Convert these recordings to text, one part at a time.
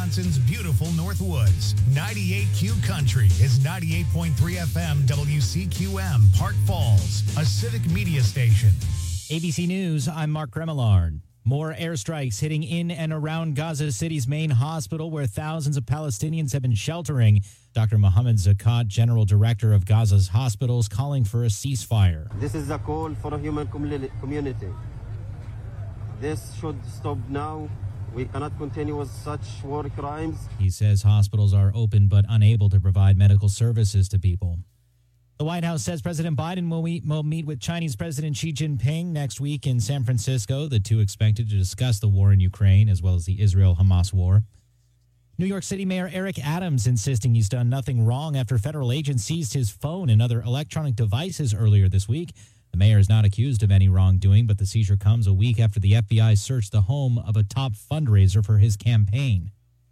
Wisconsin's beautiful Northwoods. 98Q Country is 98.3 FM WCQM, Park Falls, a civic media station. ABC News, I'm Mark Remillard. More airstrikes hitting in and around Gaza City's main hospital, where thousands of Palestinians have been sheltering. Dr. Mohammed Zakat, General Director of Gaza's hospitals, calling for a ceasefire. This is a call for a human community. This should stop now. We cannot continue with such war crimes. He says hospitals are open but unable to provide medical services to people. The White House says President Biden will meet with Chinese President Xi Jinping next week in San Francisco. The two expected to discuss the war in Ukraine as well as the Israel-Hamas war. New York City Mayor Eric Adams insisting he's done nothing wrong after federal agents seized his phone and other electronic devices earlier this week. The mayor is not accused of any wrongdoing, but the seizure comes a week after the FBI searched the home of a top fundraiser for his campaign.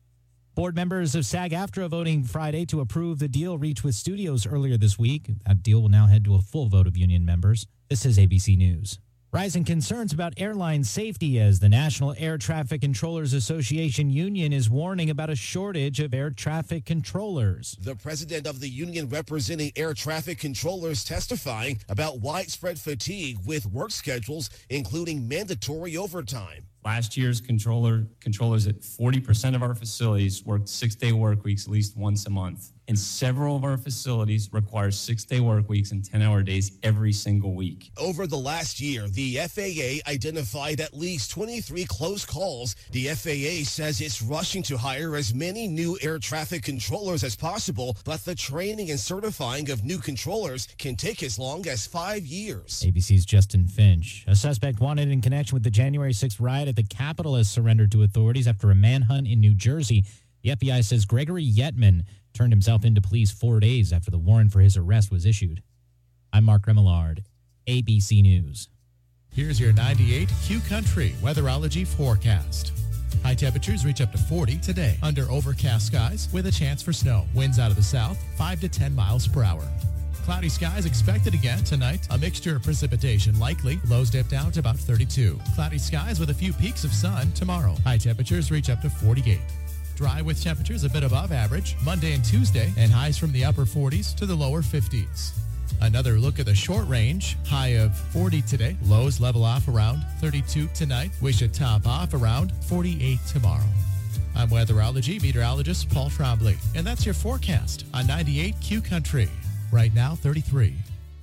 Board members of SAG-AFTRA voting Friday to approve the deal reached with studios earlier this week. That deal will now head to a full vote of union members. This is ABC News. Rising concerns about airline safety as the National Air Traffic Controllers Association union is warning about a shortage of air traffic controllers. The president of the union representing air traffic controllers testifying about widespread fatigue with work schedules, including mandatory overtime. Last year's controllers at 40% of our facilities worked 6-day work weeks at least once a month. And several of our facilities require 6-day work weeks and 10-hour days every single week. Over the last year, the FAA identified at least 23 close calls. The FAA says it's rushing to hire as many new air traffic controllers as possible, but the training and certifying of new controllers can take as long as 5 years. ABC's Justin Finch. A suspect wanted in connection with the January 6th riot at the Capitol has surrendered to authorities after a manhunt in New Jersey. The FBI says Gregory Yetman turned himself into police 4 days after the warrant for his arrest was issued. I'm Mark Remillard, ABC News. Here's your 98Q Country weatherology forecast. High temperatures reach up to 40 today under overcast skies with a chance for snow. Winds out of the south, 5 to 10 miles per hour. Cloudy skies expected again tonight. A mixture of precipitation likely. Lows dip down to about 32. Cloudy skies with a few peaks of sun tomorrow. High temperatures reach up to 48. Dry with temperatures a bit above average Monday and Tuesday, and highs from the upper 40s to the lower 50s. Another look at the short range. High of 40 today. Lows level off around 32 tonight. We should top off around 48 tomorrow. I'm weatherology meteorologist Paul Trombley, and that's your forecast on 98Q Country. Right now, 33.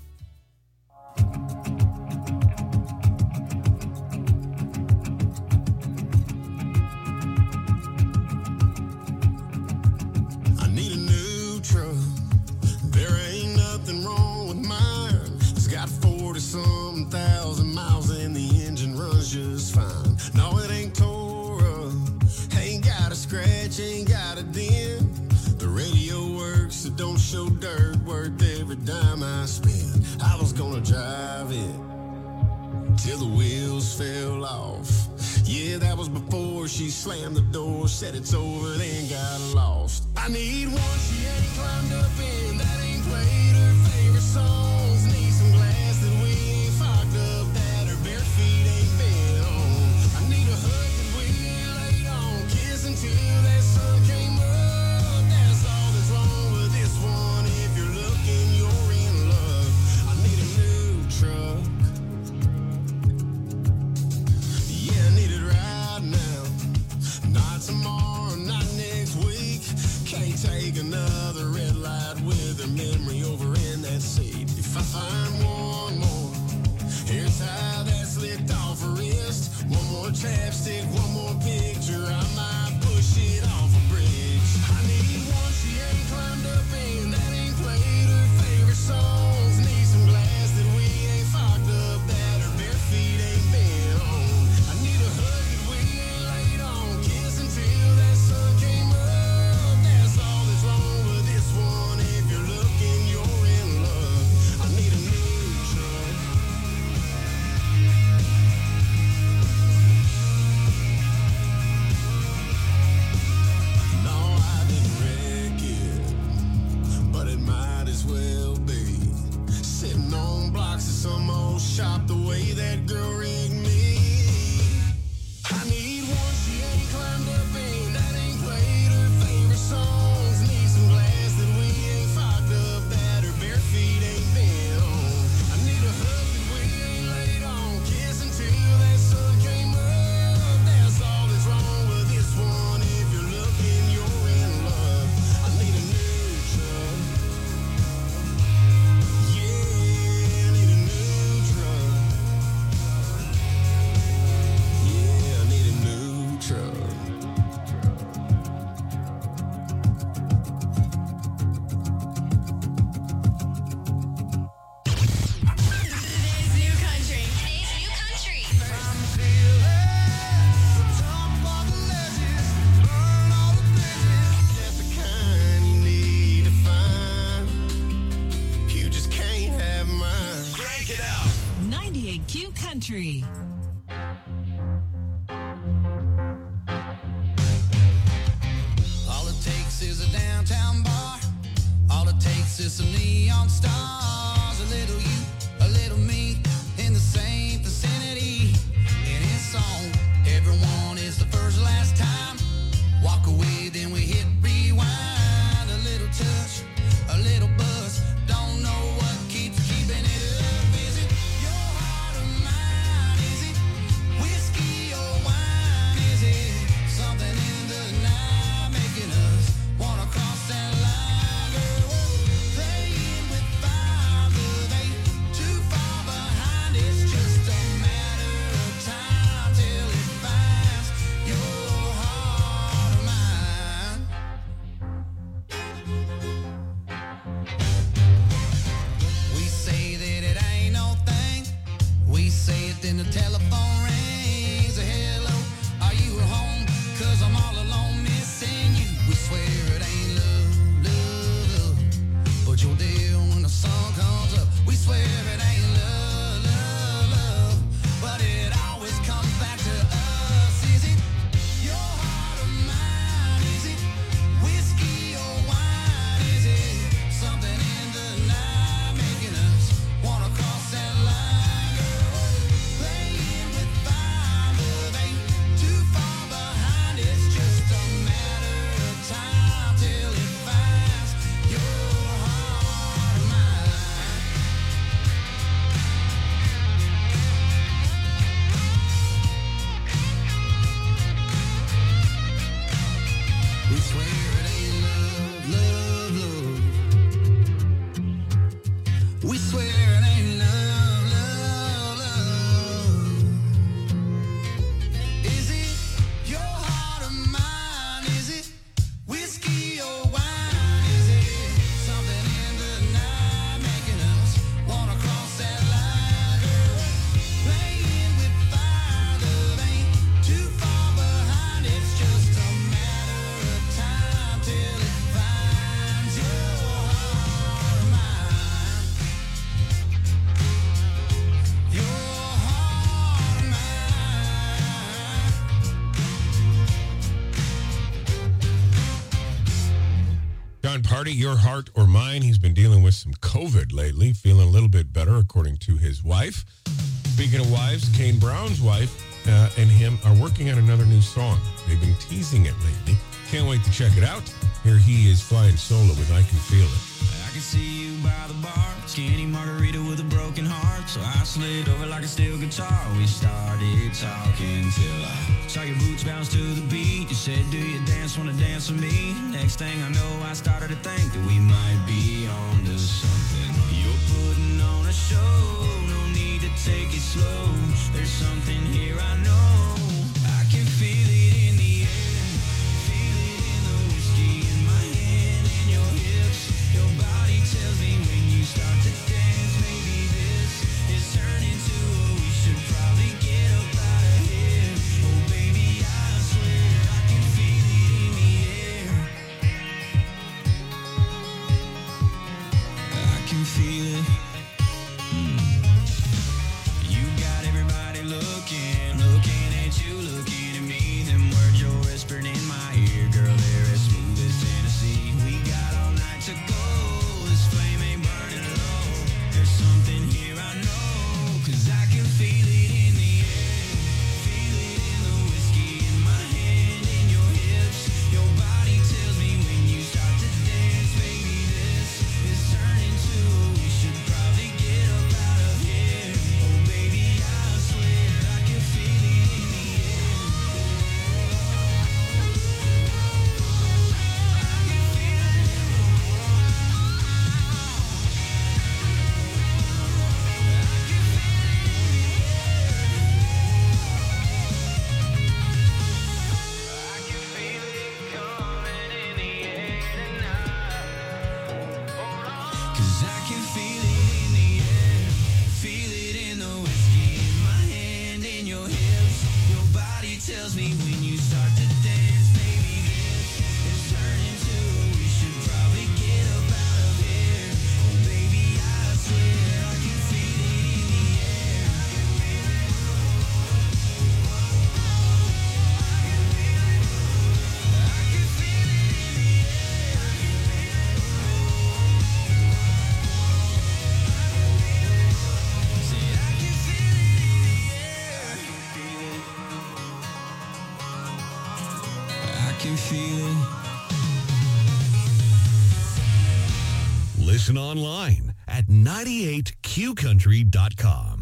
I need a new truck. There ain't nothing wrong with mine. It's got 40-something thousand miles and the engine runs just fine. No, it ain't tore up. Ain't got a scratch, ain't got a dent. The radio works, so don't show dirt. Worth every dime I spend. I was gonna drive it till the wheels fell off. Yeah, that was before she slammed the door, said it's over, then got lost. I need one she ain't climbed up in, that ain't played her favorite songs. Need some glass that we ain't fogged up, that her bare feet ain't been on. I need a hug that we ain't laid on, kiss until that sun came up. That's all that's wrong with this one. If you're looking, you're in luck. I need a new truck. Yeah, I need it right now. Not tomorrow, not next week. Can't take another red light with her memory over in that seat. If I find one more, here's how that's licked off her wrist. One more chapstick, one more picture, I might push it off a bridge. I need one she ain't climbed up in, that ain't played her favorite songs. Need some glass that we ain't fogged up, that her bare feet ain't been on. I need a hug that we ain't laid on, kiss until that sun came up. That's all that's wrong with this one. If you're looking, you're in luck. I need a new truck. No, I didn't wreck it, but it might as well be. Sitting on blocks of some old shop the way that girl rigged me. I need one she ain't climbed up in, that ain't played Country. All it takes is a downtown bar. All it takes is some neon stars. A little you, a little me, in the same vicinity. And it's on. Everyone is the first last time. Walk away, then we hit rewind. A little touch, a little buzz. Don't know what keeps keeping it up. Is it your heart or mine? Is it whiskey or wine? Is it something in the night making us wanna cross that line? Girl, playing with fire, love ain't too far behind. It's just a matter of time till it finds your heart or mine. We say that it ain't no thing. We say it, then the telephone rings. Hello, are you at home? 'Cause I'm all alone missing you. We swear it ain't love, love, love, but you're there when the sun comes up. We swear it ain't love, love, love, but it always comes back to us. Is it your heart or mine? Is it whiskey or wine? Is it something in the night making us wanna cross that line? Girl, playing with fire, love ain't too far behind. It's just a matter of time till it finds your heart or mine. We swear it ain't love, love, love. We swear it ain't love, love, love. Is it your heart or mine? Is it whiskey or wine? Is it something in the night making us wanna cross that line? Girl, playing with fire, love ain't too far behind. It's just a matter of time till it finds your heart or mine. Your heart or mine. John Party, your heart or mine. He's been dealing with some COVID lately, feeling a little bit better, according to his wife. Speaking of wives, Kane Brown's wife and him are working on another new song. They've been teasing it lately. Can't wait to check it out. Here he is flying solo with I Can Feel It. I can see you by the bar, skinny margarita with a broken heart. So I slid over like a steel guitar. We started talking till I saw your boots bounce to the beat. You said, do you wanna dance with me? Next thing I know, I started to think that we might be on to something. You're putting on a show, no need to take it slow. There's something here I know. I can feel it in the air, feel it in the whiskey in my hand and your hips. Your body tells me when you start to dance, maybe this is turning to a we should probably get up out of here. Oh baby, I swear I can feel it in the air. I can feel it. You got everybody looking at you Listen online at 98qcountry.com.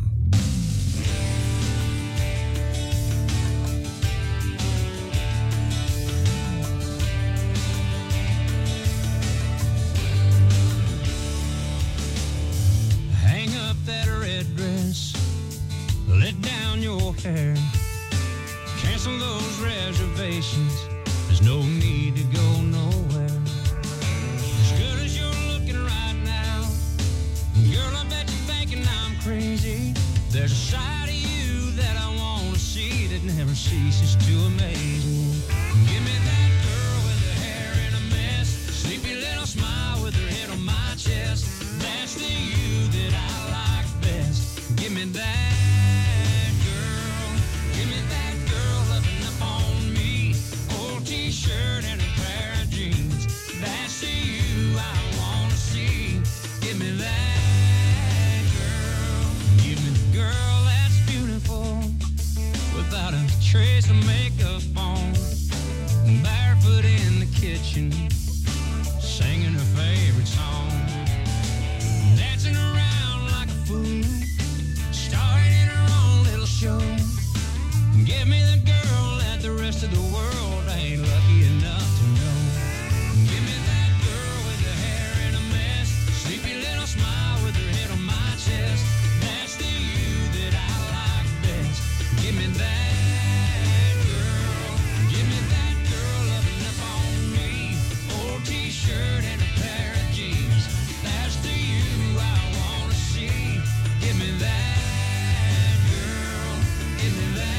Hang up that red dress, let down your hair, cancel those reservations, there's no need to go nowhere. As good as you're looking right now, girl, I bet you're thinking I'm crazy. There's a side of you that I want to see that never ceases to amaze me. Give me that girl with her hair in a mess, sleepy little smile with her head on my chest. That's the you that I like best. Give me that girl. Give me that girl loving up on me. Old t-shirt and a pair of jeans. That's the you I want to see. Give me that girl. Give me the girl that's beautiful without a trace of makeup on. Barefoot in the kitchen, singing her favorite song. Dancing around like a fool, starring in her own little show. Give me the girl that the rest of the world ain't lucky enough to know. Give me that girl with her hair in a mess, sleepy little smile with her head on my chest. That's the you that I like best. Give me that girl. Give me that girl loving up on me. Old t-shirt and a pair of jeans. That's the you I want to see. Give me that girl. Give me that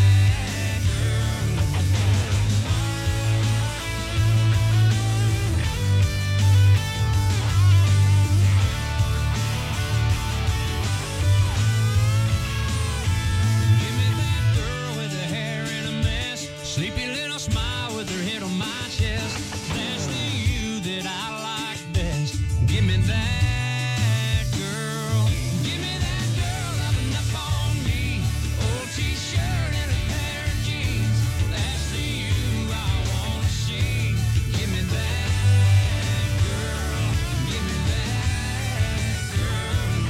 Give me that girl with her hair in a mess, sleepy little smile with her head on my chest. That's the you that I like best. Give me that girl. Give me that girl loving up on me. Old t-shirt and a pair of jeans. That's the you I want to see. Give me that girl. Give me that girl.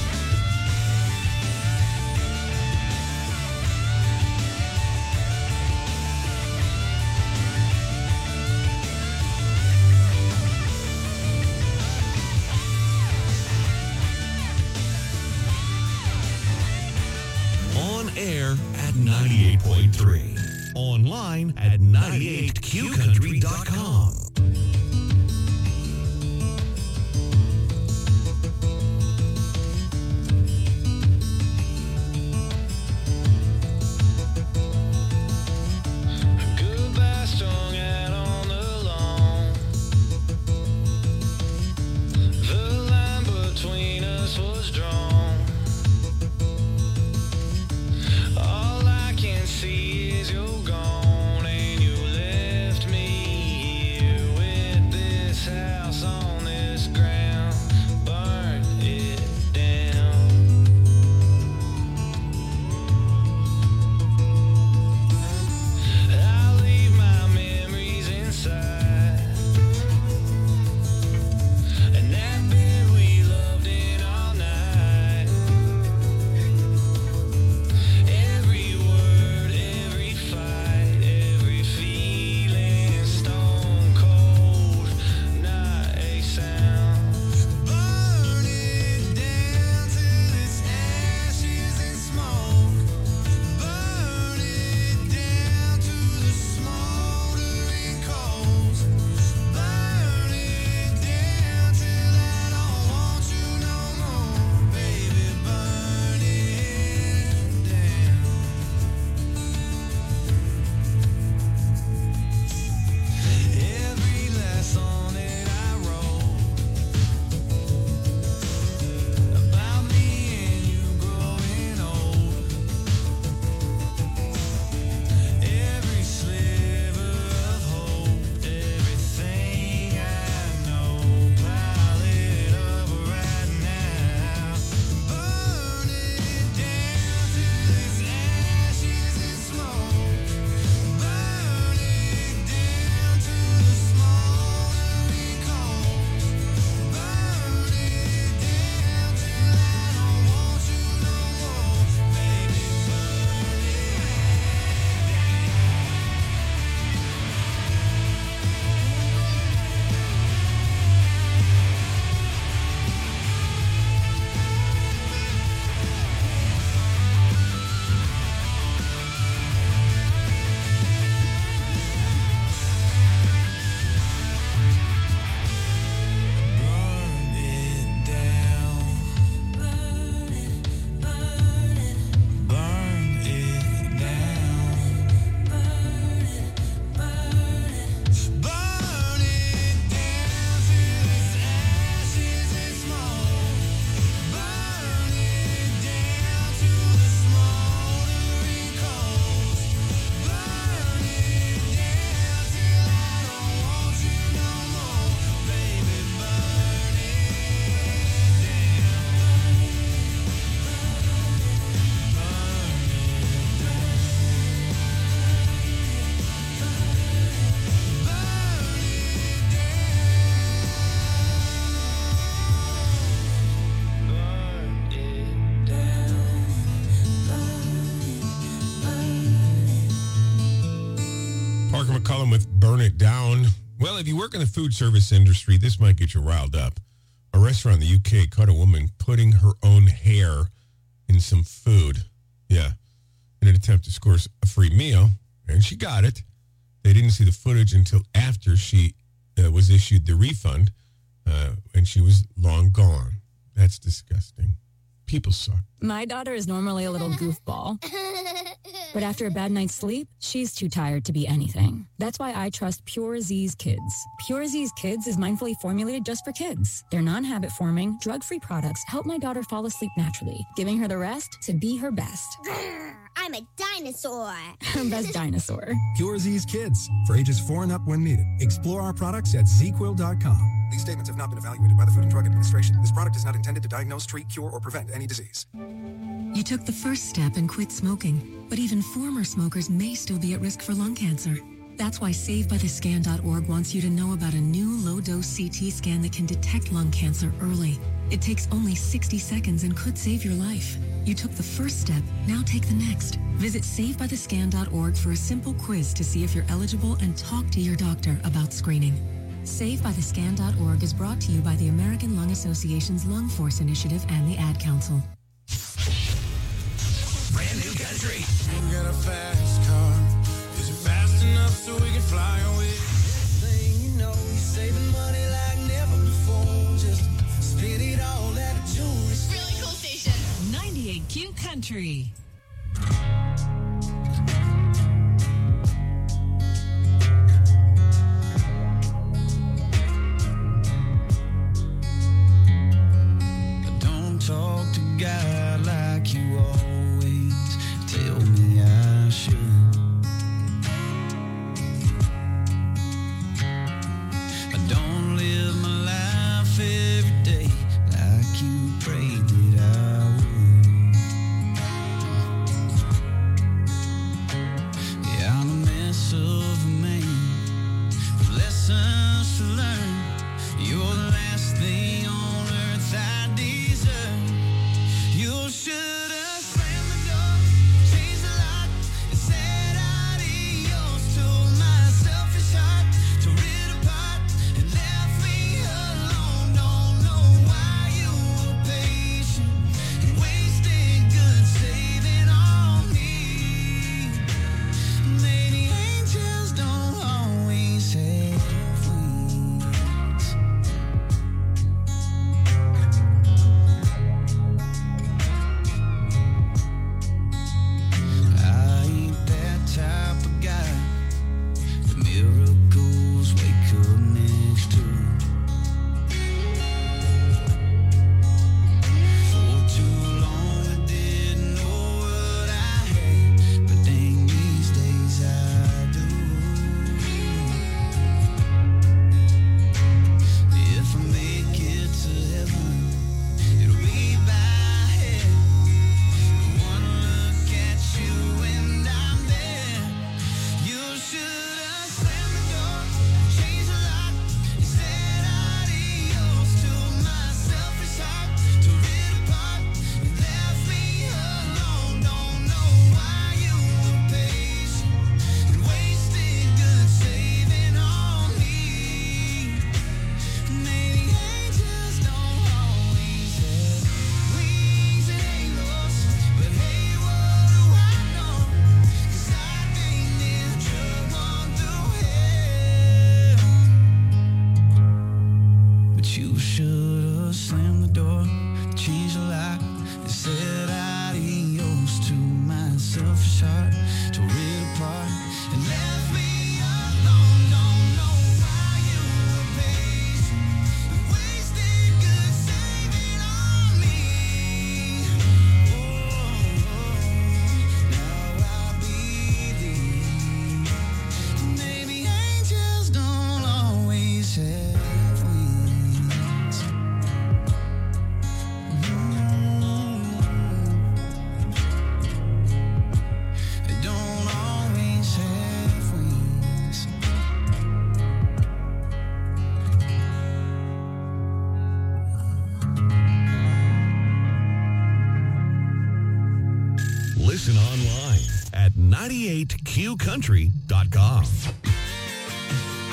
On air at 98.3. Online at 98qcountry.com. Goodbye strung out on the lawn. The line between us was drawn. All I can see is you're gone and you left me here went down. Well, if you work in the food service industry, this might get you riled up. A restaurant in the UK caught a woman putting her own hair in some food. Yeah. In an attempt to score a free meal. And she got it. They didn't see the footage until after she was issued the refund. And she was long gone. That's disgusting. People suck. My daughter is normally a little goofball. But after a bad night's sleep, she's too tired to be anything. That's why I trust Pure Z's Kids. Pure Z's Kids is mindfully formulated just for kids. Their non-habit forming, drug-free products help my daughter fall asleep naturally, giving her the rest to be her best. I'm a dinosaur. Her best dinosaur. Pure Z's Kids, for ages 4 and up when needed. Explore our products at ZQuil.com. These statements have not been evaluated by the Food and Drug Administration. This product is not intended to diagnose, treat, cure, or prevent any disease. You took the first step and quit smoking, but even former smokers may still be at risk for lung cancer. That's why SaveByTheScan.org wants you to know about a new low-dose CT scan that can detect lung cancer early. It takes only 60 seconds and could save your life. You took the first step, now take the next. Visit SaveByTheScan.org for a simple quiz to see if you're eligible and talk to your doctor about screening. SaveByTheScan.org is brought to you by the American Lung Association's Lung Force Initiative and the Ad Council. Brand new country. You got a fast car. Is it fast enough so we can fly away? Thing you know, you're saving money like never before. Just spit it all at a jewelry. Really cool station. 98Q Country. Don't talk to God like you always tell me I should. I don't live my life every day like you prayed that I would. Yeah, I'm a mess of a man with lessons to learn. You're the last thing on earth I deserve. You should have slammed the door, changed the lock, and said adios to my selfish heart. Tore it apart and left me alone. Don't know why you were patient and wasted good saving on me. Maybe angels don't always have wings. I ain't that type of guy that miracles wake up next to. For too long I didn't know what I had, but dang, these days I do. If I make it to heaven, it'll be by head. One look at you and I'm there. You should have slammed the door, changed the lock, and said adios to my selfish heart. Tore it apart and left me alone. Don't know why you were patient and wasted good saving on me. Maybe angels don't always have wings and halos, but hey, what do I know? 'Cause I think this drug won't do hell. But you should have slammed the door, changed the lock, and said adios to my selfish heart. Tore it apart and left me alone. Don't know why you were patient and wasted good saving on me. Now I believe maybe angels don't always have wings. They don't always have wings. Listen online at 98QCountry.com.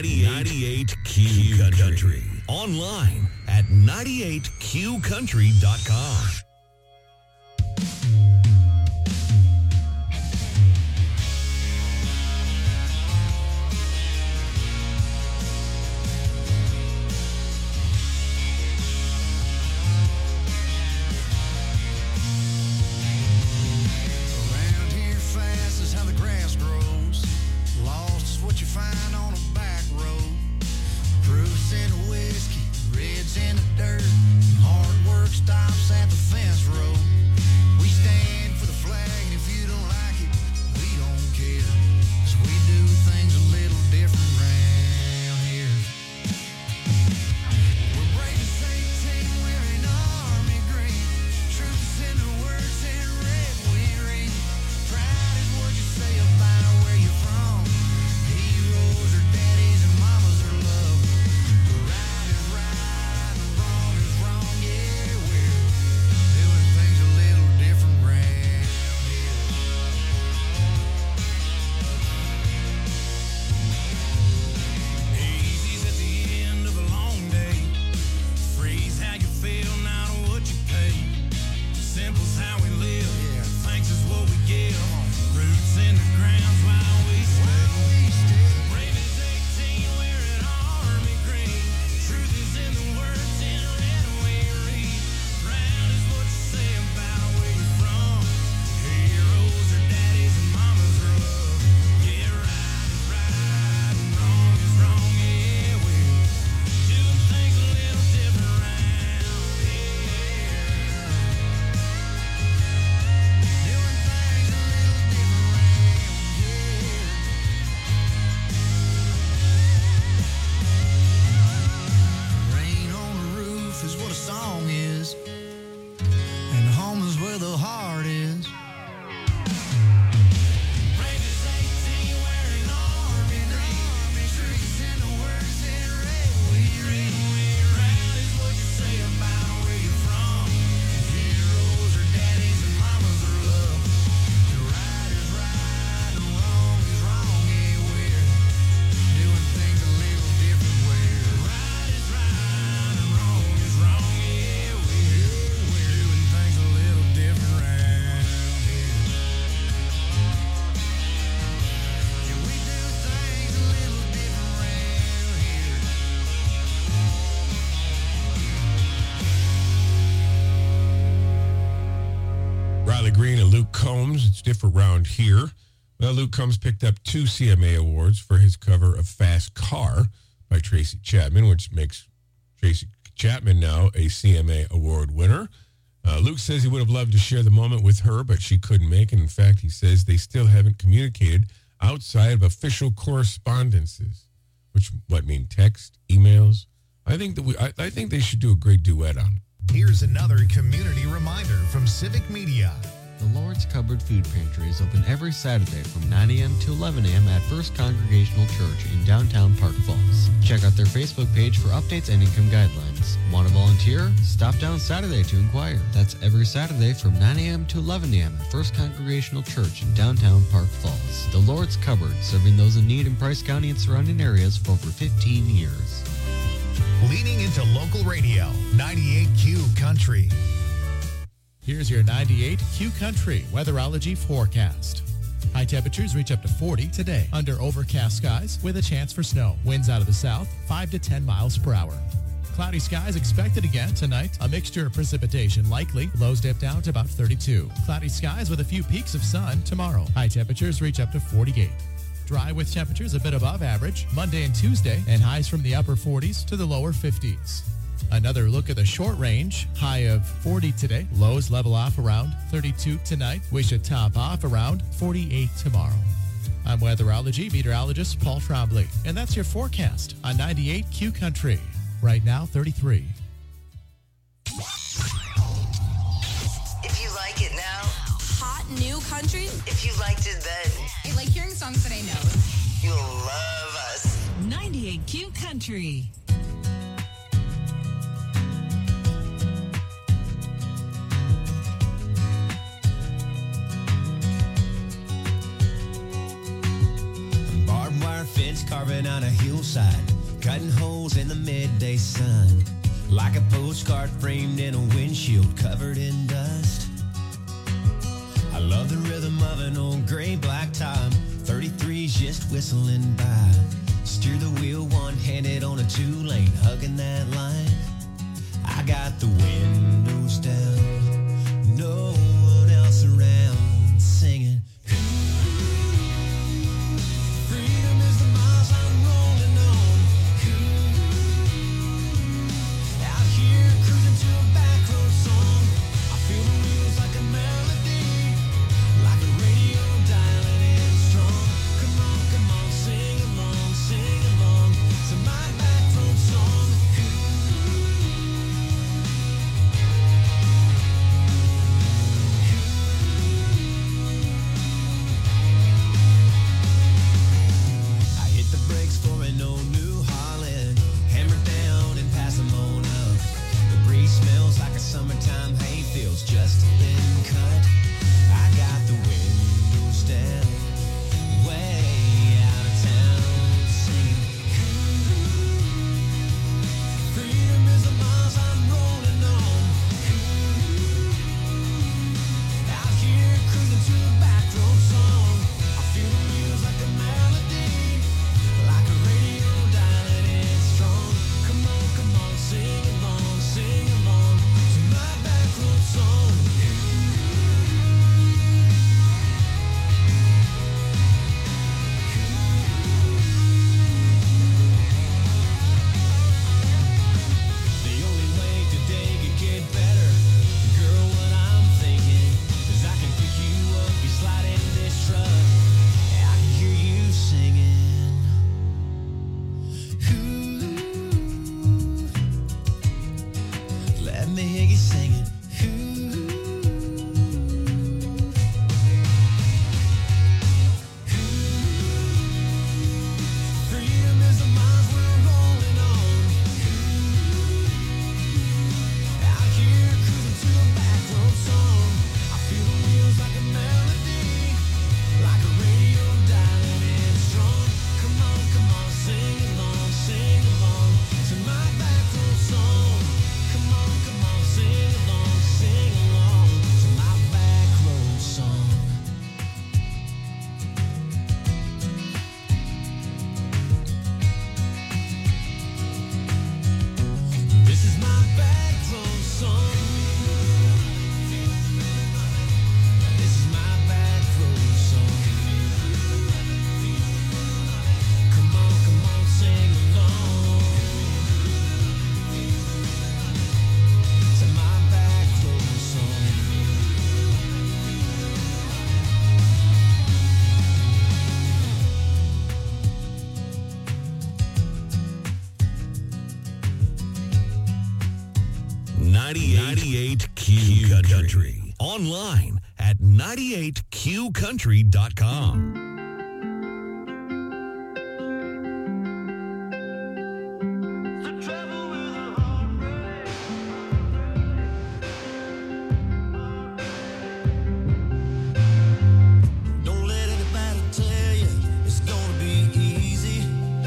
98 Q Country. Online at 98QCountry.com. Around here fast is how the grass grows. Lost is what you find on a back road. Proofs in the whiskey, reds in the dirt. Hard work stops at the fence road. We stand for the flag, and if you don't like it, we don't care. 'Cause we do things a little different around here. We're brave as 18, wearing army green. Truth is in the words in red we read. Pride is what you say about where you're from. Heroes are daddies and mamas are love. Right is right and wrong is wrong. Yeah, we're doing things a little different round here. Easy's at the end of a long day. Free's how you feel, not what you pay. Simple's how we live. Yeah, thanks is what we give. Roots in the ground's why we stay. Brave as 18, wearing army green. Truth is in the words in red we read. Proud is what you say about where you're from. Heroes are daddies and mamas are love. Yeah, right is right and wrong is wrong. Yeah, we're doing things a little different around here. Doing things a little different around here. Rain on the roof is what a song is, and home is where the heart is. Brave as 18, wearing army green. Trees in the words in red we read. Proud is what you say about where you're from. Heroes are daddies and mamas are love. Right is right and wrong is wrong. Yeah, we're doing things a little different where right is right and wrong is wrong. Yeah, we're doing things a little different around here. Yeah, we do things a little different around here. Riley Green and Luke Combs. It's different round here. Well, Luke Combs picked up 2 CMA awards for his cover of Fast Car by Tracy Chapman, which makes Tracy Chapman now a CMA award winner. Luke says he would have loved to share the moment with her, but she couldn't make it. In fact, he says they still haven't communicated outside of official correspondences, which what mean text, emails. I think that I think they should do a great duet on it. Here's another community reminder from Civic Media. The Lord's Cupboard Food Pantry is open every Saturday from 9 a.m. to 11 a.m. at First Congregational Church in downtown Park Falls. Check out their Facebook page for updates and income guidelines. Want to volunteer? Stop down Saturday to inquire. That's every Saturday from 9 a.m. to 11 a.m. at First Congregational Church in downtown Park Falls. The Lord's Cupboard, serving those in need in Price County and surrounding areas for over 15 years. Leaning into local radio, 98Q Country. Here's your 98 Q Country weatherology forecast. High temperatures reach up to 40 today under overcast skies with a chance for snow. Winds out of the south, 5 to 10 miles per hour. Cloudy skies expected again tonight. A mixture of precipitation likely. Lows dip down to about 32. Cloudy skies with a few peaks of sun tomorrow. High temperatures reach up to 48. Dry with temperatures a bit above average Monday and Tuesday, and highs from the upper 40s to the lower 50s. Another look at the short range. High of 40 today. Lows level off around 32 tonight. We should top off around 48 tomorrow. I'm weatherology meteorologist Paul Trombley, and that's your forecast on 98 Q Country. Right now, 33. If you like it now. Hot new country. If you liked it then. I like hearing songs that I know. You'll love us. 98 Q Country. Barbed wire fence carving on a hillside, cutting holes in the midday sun, like a postcard framed in a windshield covered in dust. I love the rhythm of an old gray black top, 33's just whistling by. Steer the wheel one-handed on a two-lane, hugging that line. I got the windows down, no one else around, singing. Freedom is the miles I'm rolling on. Out here cruising to a back road song. I feel the wheels like a melody, like a radio dialing in strong. Come on, sing along to my back road song. I hit the brakes for an old New Holland, hammer down and pass them on up. The breeze smells like a summertime hayfield's just been cut. I got the windows down, way out of town, singing. Freedom is the miles I'm rolling on. Out here cruising to a back road song. I feel the wheels like a melody, like a radio dialing in strong. Come on, sing along to my back road song. The only way today could get better, girl, what I'm thinking is I can pick you up, you slide in this truck, I can hear you singing. Ooh, let me hear you singing. Freedom is the miles we're rolling on. Out here cruising to a back road song. I feel the wheels like a melody, like a radio dialing in strong. Come on, sing along to my back road song. Come on, sing along to my back road song. This is my back road song. This is my back road song. Come on, sing along to my back road song. 98 Q Country. Online at 98QCountry.com. Don't let anybody tell you it's gonna be easy.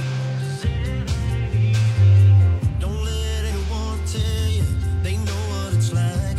Don't let anyone tell you they know what it's like.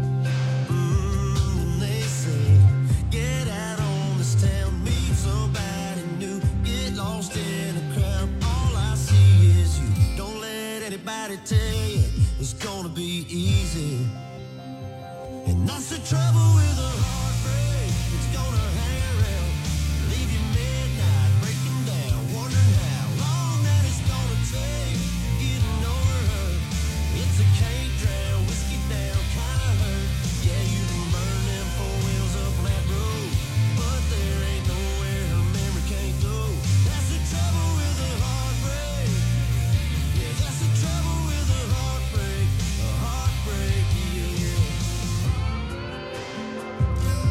They say, get out on this town, meet somebody new, get lost in a crowd. All I see is you. Don't let anybody tell you it's gonna be easy. And that's the trouble with a heartbreak. It's gonna hang around, leave you midnight, breaking down, wondering how long that it's gonna take getting over her. It's a can't drown, whiskey down kind of hurt. Yeah, you can burn them four wheels up on that road, but there ain't nowhere her memory can't go. That's the trouble with a heartbreak. Yeah, that's the trouble with a heartbreak. A heartbreak, yeah.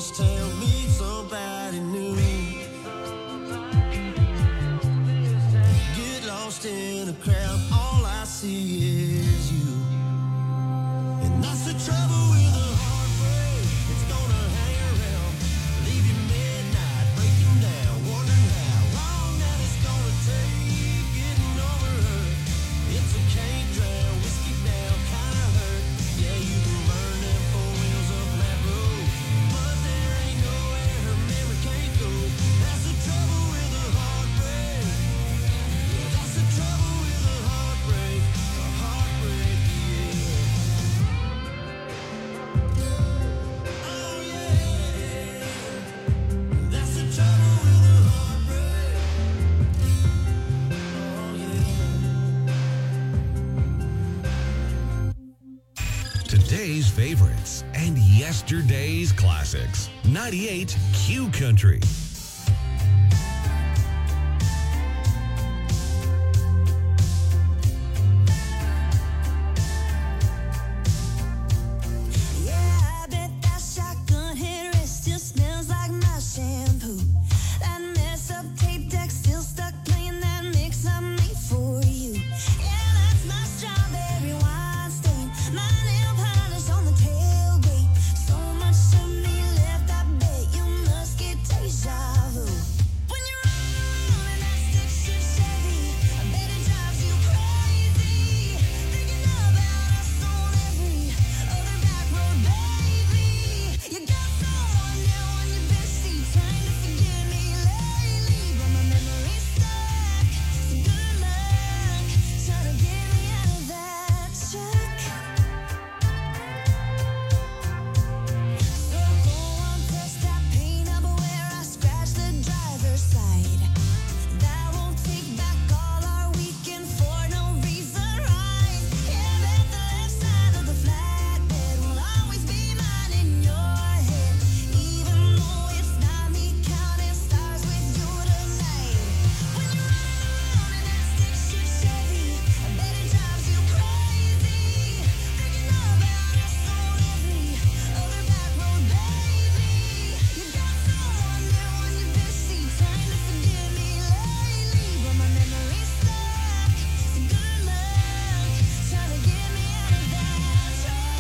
this town meet somebody new. Get lost in a crowd, all I see is you. And that's the trouble with a heartbreak. It's gonna hang around, leave you midnight, breaking down, wondering how long that it's gonna take getting over her. It's a can't drown, whiskey down, kinda hurt. Yeah, you can burn them four wheels up that road, but there ain't nowhere her memory can't go. That's the trouble with a heartbreak. Yeah, that's the trouble with a heartbreak. A heartbreak, yeah. Oh yeah. That's the trouble with a heartbreak. Oh yeah. Today's favorites and yesterday's classics. 98 Q Country. Yeah, I bet that shotgun headrest still smells like my shampoo. That mess up tape deck still stuck playing that mix I made for you. Yeah, that's my strawberry wine stain, my nail polish on the tailgate. So much of me left, I bet you must get deja vu. When you're rolling that stick shift Chevy, I bet it drives you crazy. Thinking about us on every other back road, baby. You got someone now on your bedseat trying to forget me lately, but my memory's stuck. So good luck trying to get me out of that check. So go on, press that paint up where I scratched the driver's side. That won't take back all our weekend for no reason, right? Yeah, bet the left side of the flatbed will always be mine in your head, even though it's not me counting stars with you tonight. When you're around in that stick shift Chevy, I bet it drives you crazy. Thinking about us on every other back road, baby. You got someone there on your bedseat trying to forget me lately, but my memory's stuck. So good luck trying to get me out of that track.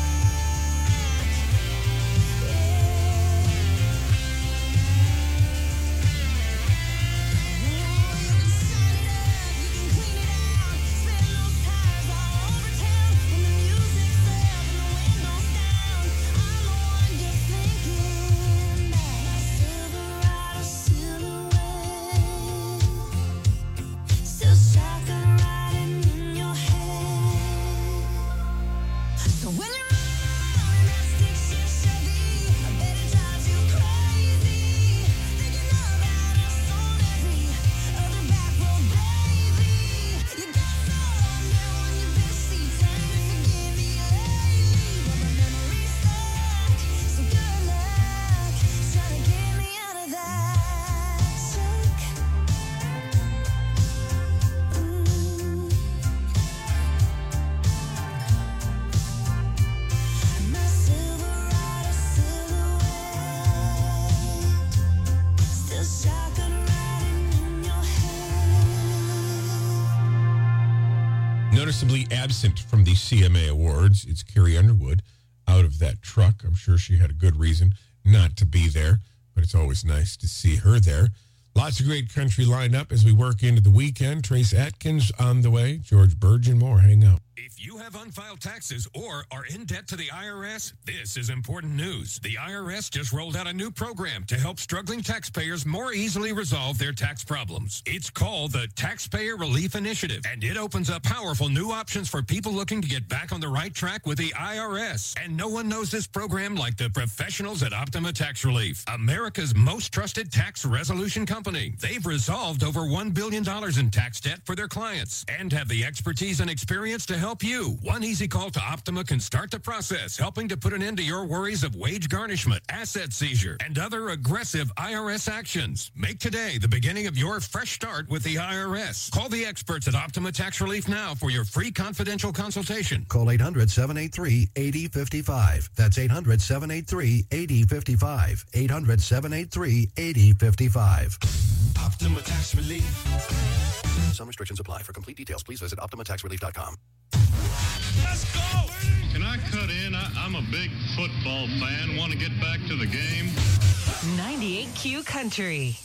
Still shotgun riding in your head. So when you're rolling that stick shift Chevy, I bet it drives you crazy. Thinking about us on every other back road, baby. You got someone there on your bedseat trying to forget me lately, but my memory's stuck. So good luck trying to get me out of that check. My Silverado silhouette, still shotgun riding in your head. Noticeably absent from the CMA Awards, it's Carrie Underwood out of that truck. I'm sure she had a good reason not to be there, but it's always nice to see her there. Lots of great country lined up as we work into the weekend. Trace Atkins on the way. George Burgeon, more. Hang out. If you have unfiled taxes or are in debt to the IRS, this is important news. The IRS just rolled out a new program to help struggling taxpayers more easily resolve their tax problems. It's called the Taxpayer Relief Initiative, and it opens up powerful new options for people looking to get back on the right track with the IRS. And no one knows this program like the professionals at Optima Tax Relief, America's most trusted tax resolution company. They've resolved over $1 billion in tax debt for their clients and have the expertise and experience to help you. One easy call to Optima can start the process, helping to put an end to your worries of wage garnishment, asset seizure, and other aggressive IRS actions. Make today the beginning of your fresh start with the IRS. Call the experts at Optima Tax Relief now for your free confidential consultation. Call 800-783-8055. That's 800-783-8055. 800-783-8055. Optima Tax Relief. Some restrictions apply. For complete details, please visit OptimaTaxRelief.com. Let's go! Can I cut in? I'm a big football fan. Want to get back to the game? 98Q Country.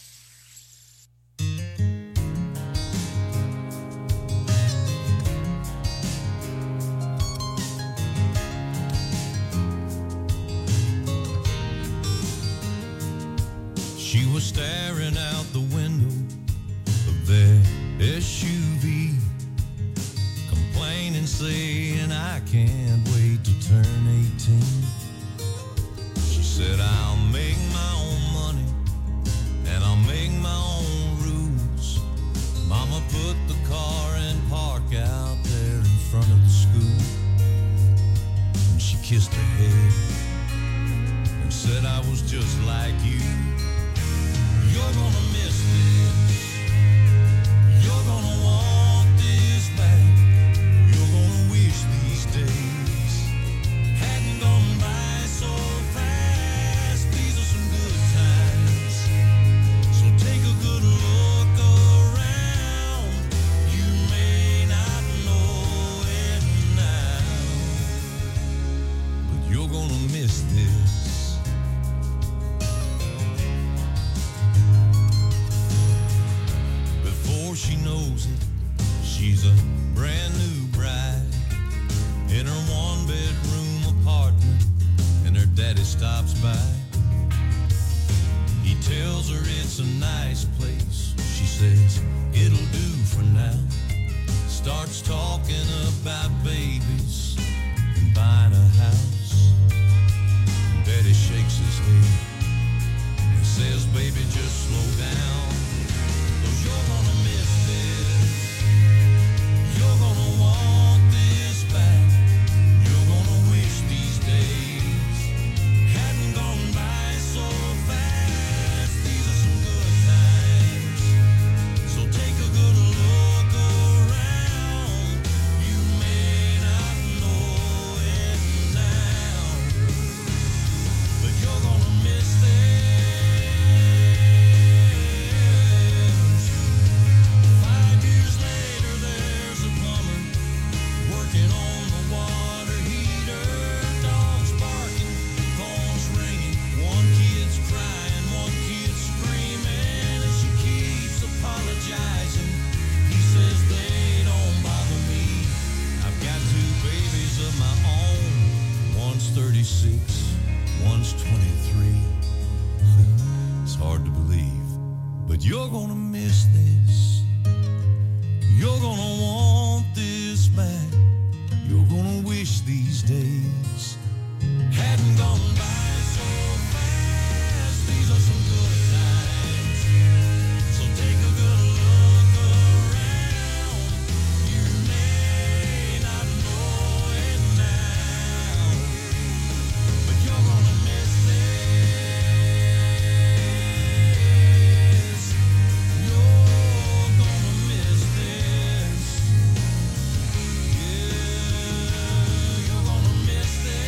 She was staring out the window of their SUV, complaining, saying, I can't wait to turn 18. She said, I'll make my own money and I'll make my own rules. Mama put the car in park out there in front of the school, and she kissed her head and said, I was just like you. You're gonna miss this. You're gonna want this back. You're gonna wish these days hadn't gone by so fast. These are some good times, so take a good look around. You may not know it now, but you're gonna miss this. She knows it, she's a brand new bride in her one-bedroom apartment, and her daddy stops by. He tells her it's a nice place. She says it'll do for now. Starts talking about babies and buying a house. Daddy shakes his head and says, baby, just slow down. You're gonna miss this. You're gonna want this back. You're gonna wish these days hadn't gone by so fast. These are some good times, so take a good look around. You may not know it now, but you're gonna miss this. 5 years later, there's a plumber working on the water heater. Dogs barking, phones ringing. One kid's crying, one kid's screaming, and she keeps apologizing. He says they don't bother me. I've got 2 babies of my own. One's 36, one's 23. It's hard to believe, but you're gonna miss this. You're gonna want this back. You're gonna wish these days hadn't gone by so fast. These are some good times, so take a good look around. You may not know it now, but you're gonna miss this. You're gonna miss this. Yeah, you're gonna miss this.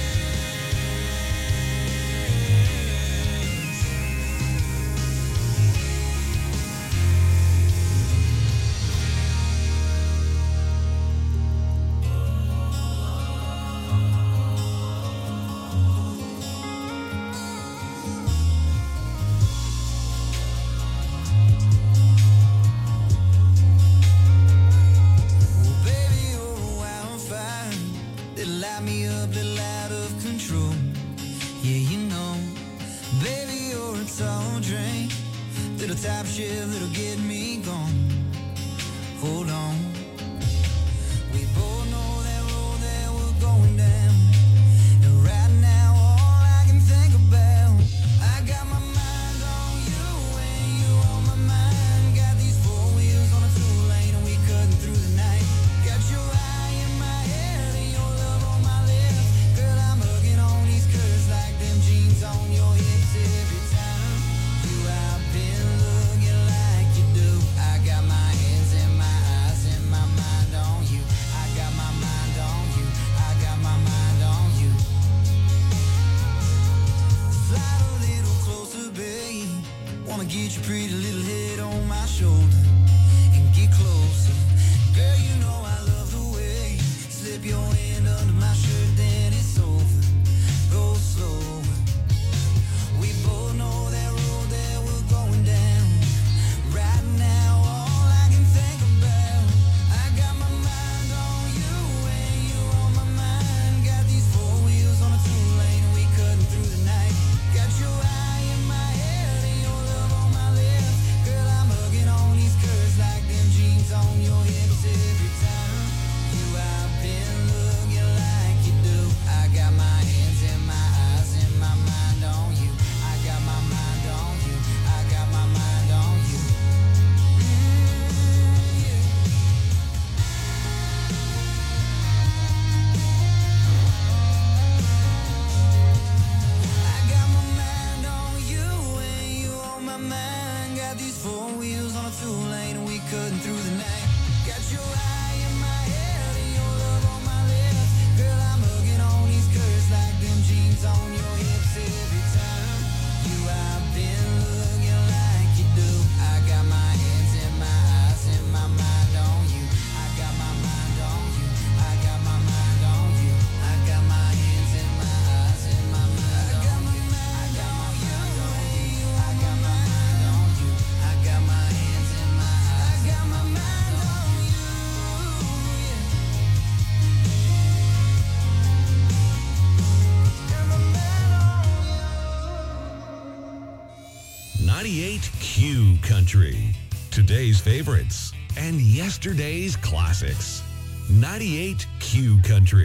Well, baby, you're a wildfire. It'll light me up, little out of control. Yeah, you know, baby, you're a tall drink. Little top shelf that'll get me gone. Hold on. We both know that road that we're going down. And right now, all I can think about, I got my mind on you and you on my mind. Got these 4 wheels on a 2-lane and we cutting through the night. Got your eye in my I'ma get your pretty little head on my shoulder and get closer. Girl, you know I love the way you slip your hand under my shirt, then it's over. Go slow. We both know that road that we're going down. Right now, all I can think about, I got my mind on you and you on my mind. Got these four wheels on a two-lane, we cutting through the night. Got your eye in my head and your love on my lips. Girl, I'm hugging on these curves like them jeans on your hips every time. You, I've been looking like you do. I got my hands in my eyes and my mind on you. I got my mind on you. I got my mind on you. I got my mind on you and you on my mind. Got these four wheels on a two-lane and we cutting through the night. Got your eye in my head and your love on my lips. Girl, I'm hugging on these curves like them jeans on your hips every time. You, I've been looking like you do. I got my hands in my eyes and my mind on you. I got my mind on you. I got my mind on you. I got my hands in my eyes and my mind on you. I got my mind on you. I got my mind on you. I got my hands in my eyes. I got my mind on you. 98 Q Country. Today's favorites and yesterday's classics. 98 Q Country.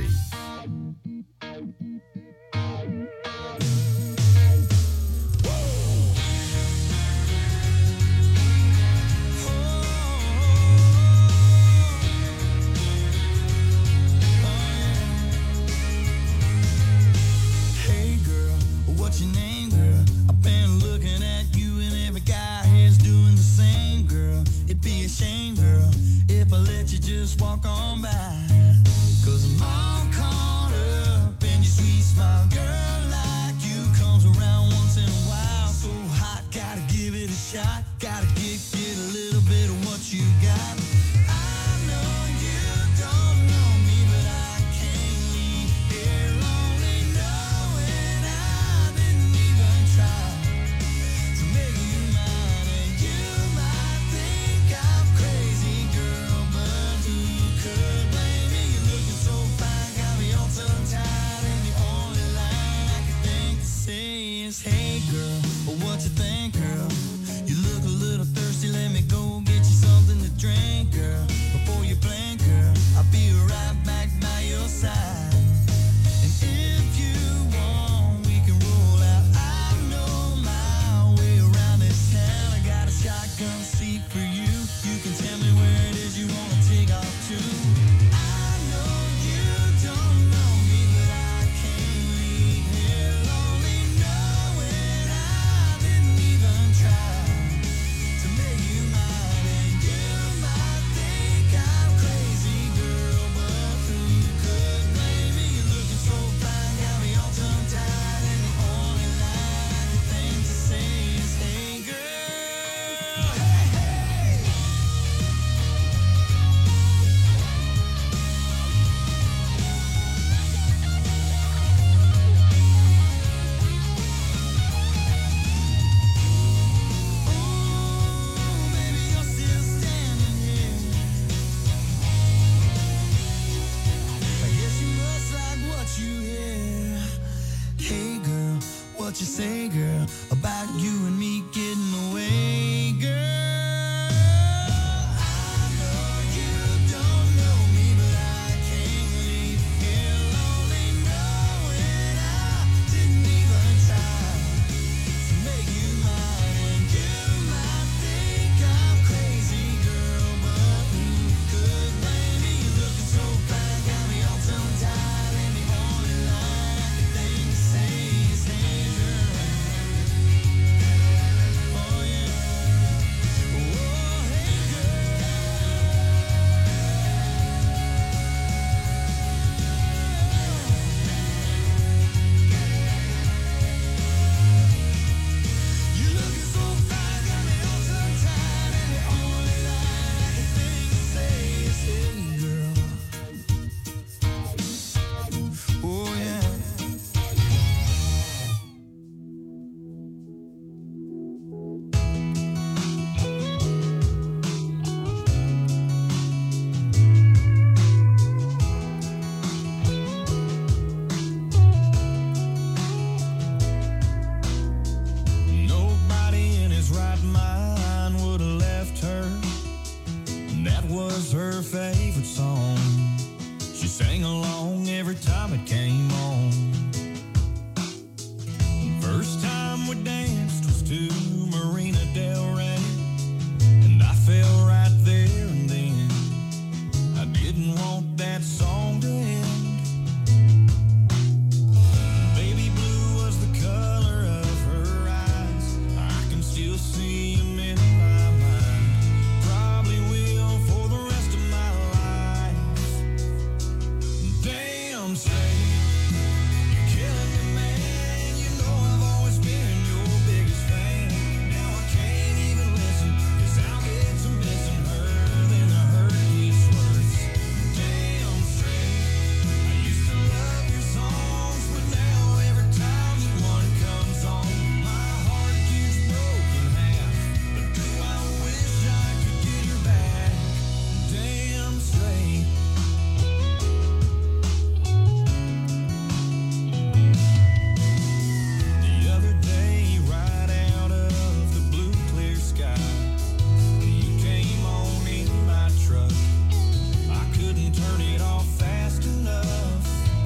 Hey girl, what's your name, girl? I've been looking at you and every guy here's doing the same, girl. It'd be a shame, girl, if I let you just walk on by. 'Cause I'm all caught up in your sweet smile. Girl like you comes around once in a while. So hot, gotta give it a shot. Gotta get a little bit of what you got. I know you don't know me, but I can't leave here lonely knowing I didn't even try to make you mine. And you might think I'm crazy, girl, but who could blame me? You're looking so fine, got me all tongue-tied, and the only line I can think to say is, hey girl, what you think, girl? You look a little thirsty, let me go get you something to drink, girl. Before you blink, girl, I'll be right back by your side. And if you want, we can roll out. I know my way around this town. I got a shotgun seat for you. You can tell me where it is you want to take off to. I know you don't know me, but I can't leave here lonely knowing I didn't even try to make you mine. And you might think I'm crazy, girl, but who could blame me? You're looking so fine, got me all tongue-tied, and the only line I can think to say is, hey girl, hey, hey. Ooh, baby, you're still standing here. I guess you must like what you hear. Hey girl, what you say, girl, about you and me getting away, girl? I know you don't know me, but I can't leave here lonely knowing I didn't even try to make you mine. And you might think I'm crazy, girl, but who could blame me? You're looking so fine, got me all tongue-tied, and the only line I can think to say is, hey girl. to Marina Del Rey, and I fell right there and then. I didn't want that song to end. Baby blue was the color of her eyes. I can still see him in my mind. Probably will for the rest of my life. Damn straight, you're killing me, man. You know I've always been your biggest fan. Now I can't even listen, 'cause I'll get to missing her, then the hurt gets worse. Damn straight, I used to love your songs, but now every time that one comes on, my heart gets broken half. But do I wish I could get her back? Damn straight. The other day, right out of the blue clear sky, you came on in my truck. I couldn't turn it off fast enough.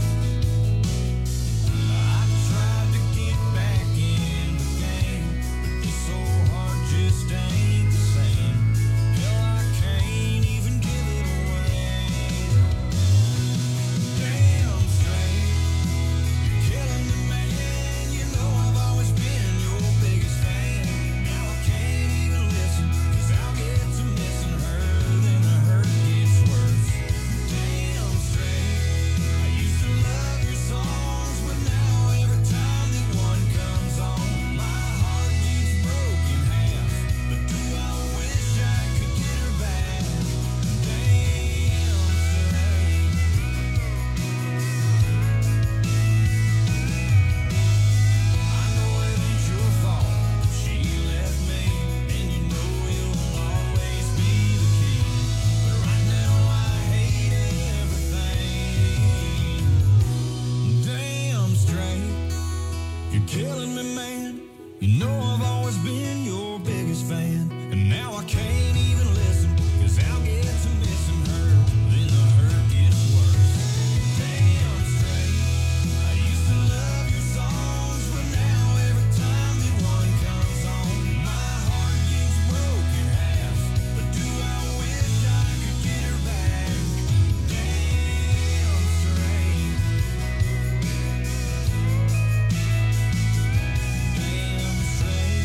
I tried to get back in the game, but this old heart just ain't the same. Hell, I can't even give it away. Damn straight, you're killing me, man. You know I've always been your biggest fan. Now I can't even listen, 'cause I'll get to missing her, then the hurt gets worse. Damn straight, I used to love your songs, but now every time that one comes on, my heart gets broken half. But do I wish I could get her back? Damn straight. I know it ain't your fault she left me, and you know you'll always be the king. But right now I hate everything. Damn straight, you're killing me, man. You know I've always been your biggest fan, and now I can't even listen, 'cause I'll get to missing her, then the hurt gets worse. Damn straight, I used to love your songs, but now every time that one comes on, my heart gets broken half. But do I wish I could get her back? Damn straight. Damn straight.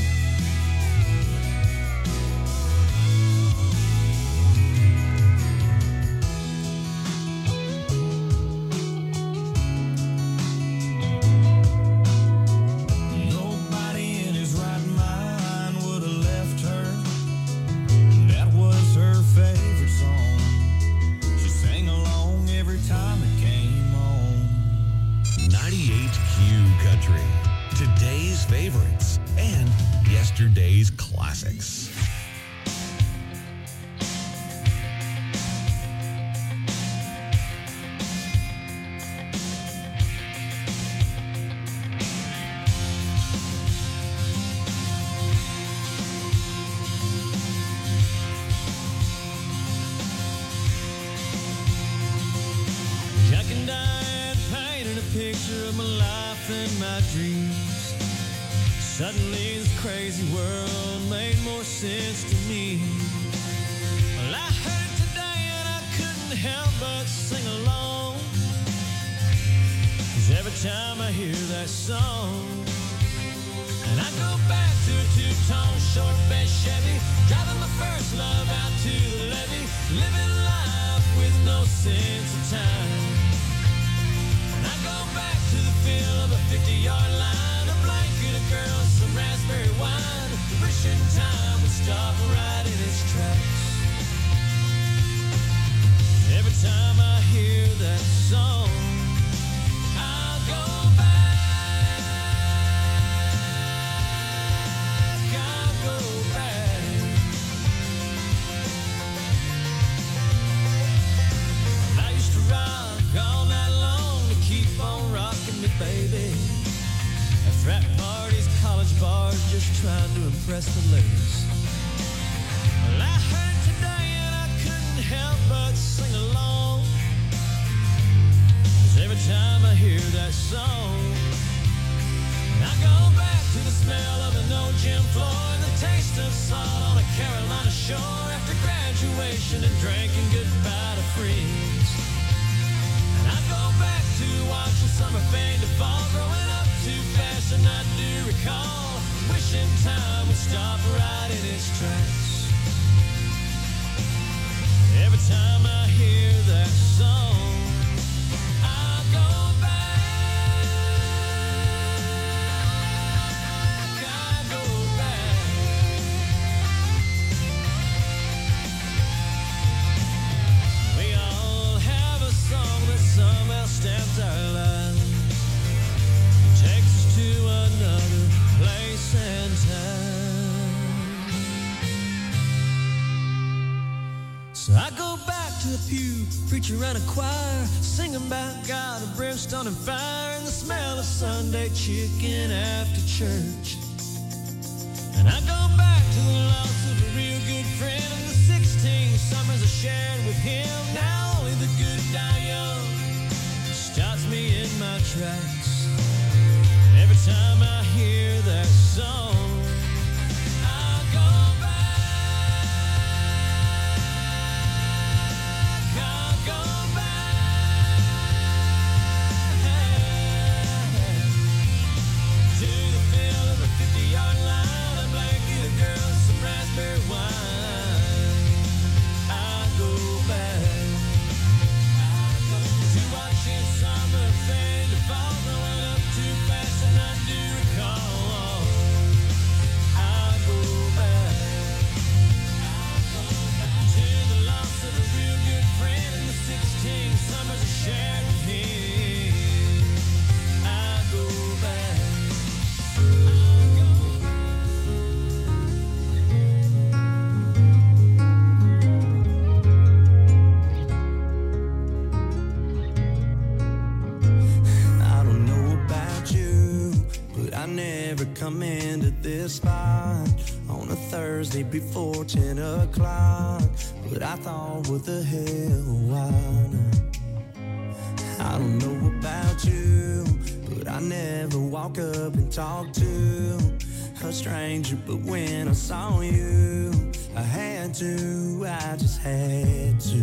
Nobody in his right mind would have left her. That was her favorite song. She sang along every time it came on. 98Q Country. Today's favorites and yesterday's classics. Jack and Diane painted a picture of my life and my dreams. Suddenly this crazy world made more sense to me. Well, I heard it today and I couldn't help but sing along. 'Cause every time I hear that song, and I go back to a two-tone short bed Chevy, driving my first love out to the levee, living life with no sense of time. And I go back to the feel of a 50-yard line, a blanket of girls, some raspberry wine, wishing time would stop right in its tracks. Every time I hear that song, I'll go back, I'll go back. I used to rock all night long to keep on rocking me, baby. At frat parties, college bars, just trying to impress the ladies. Well, I heard today and I couldn't help but sing along. 'Cause every time I hear that song, I go back to to the smell of an old gym floor and the taste of salt on a Carolina shore after graduation and drinking goodbye to friends. And I go back to watching summer fade to fall, growing up too fast and I do recall wishing time would stop right in its tracks. Every time I hear that song, I go back, I go back. We all have a song that somehow stamps our lives, takes us to another place and time. So I go back to the pew, preacher and a choir, singing about God and brimstone and fire and the smell of Sunday chicken after church. And I go back to the loss of a real good friend and the 16 summers I shared with him. Now only the good die young stops me in my tracks. Every time I hear that song, I go back, I go back to the field of a 50-yard line, a blanket of girls, some raspberry wine. I go back to watching summer fade to fall, growing up too fast and I do recall. I go back to the loss of a real good friend and the 16 summers I shared with him. I go back. I don't know about you, but I never come into this spot on a Thursday before 10 o'clock. But I thought, what the hell, why not? I don't know about you, but I never walk up and talk to a stranger. But when I saw you, I had to, I just had to.